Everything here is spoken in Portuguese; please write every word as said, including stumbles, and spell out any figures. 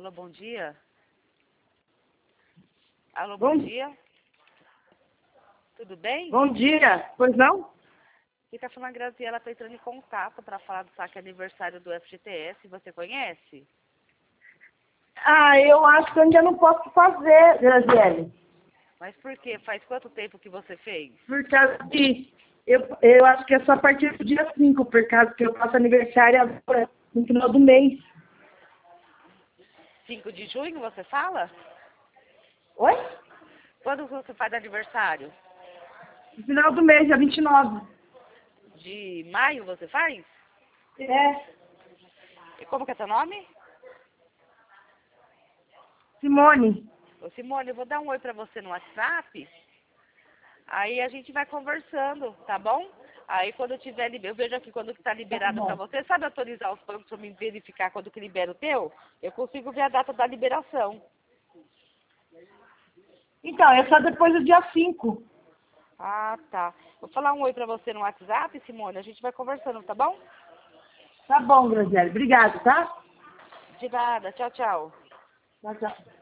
Alô, bom dia. Alô, bom, Bom, dia. Tudo bem? bom dia. Pois não? Aqui tá falando a Graziela, tá entrando em contato para falar do saque aniversário do F G T S. Você conhece? Ah, eu acho que eu ainda não posso fazer, Graziele. Mas por quê? Faz quanto tempo que você fez? Por causa que eu, eu acho que é só a partir do dia cinco, por causa que eu faço aniversário agora, no final do mês. cinco de junho, você fala? Oi? Quando você faz aniversário? No final do mês, dia vinte e nove. De maio você faz? É, E como que é seu nome? Simone. Ô, Simone, eu vou dar um oi pra você no WhatsApp. Aí a gente vai conversando, tá bom? Aí quando eu tiver liberado, eu vejo aqui quando que tá liberado pra você. Sabe atualizar os planos pra me verificar quando que libera o teu? Eu consigo ver a data da liberação. Então, é só depois do dia cinco. Ah, tá. Vou falar um oi pra você no WhatsApp, Simone. A gente vai conversando, tá bom? Tá bom, Graziele. Obrigado, tá? De nada. Tchau, tchau. Tchau, tchau.